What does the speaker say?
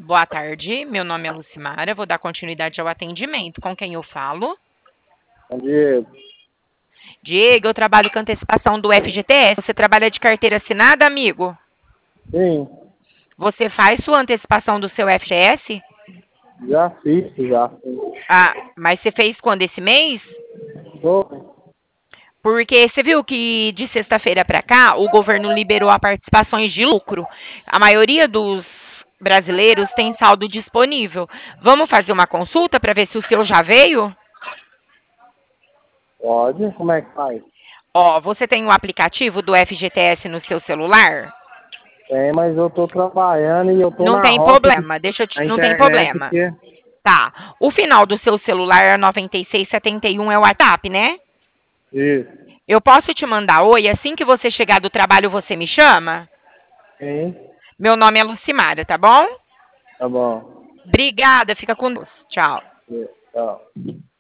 Boa tarde, meu nome é Lucimara, vou dar continuidade ao atendimento. Com quem eu falo? Bom dia. Diego, eu trabalho com antecipação do FGTS. Você trabalha de carteira assinada, amigo? Sim, Você faz sua antecipação do seu FGTS? já fiz, já. Ah, mas você fez quando esse mês? Tô. Porque você viu que de sexta-feira para cá o governo liberou as participações de lucro. A maioria dos brasileiros tem saldo disponível. Vamos fazer uma consulta para ver se o seu já veio? Pode? Como é que faz? Ó, você tem o aplicativo do FGTS no seu celular? Tem, mas eu tô trabalhando e eu tô Não na tem roça aqui. problema, A não tem internet problema. aqui. Tá. O final do seu celular é 9671 é o WhatsApp, né? Isso. Eu posso te mandar oi, assim que você chegar do trabalho você me chama? Sim. Meu nome é Lucimara, tá bom? Tá bom. Obrigada, fica com Deus. Tchau. Tchau.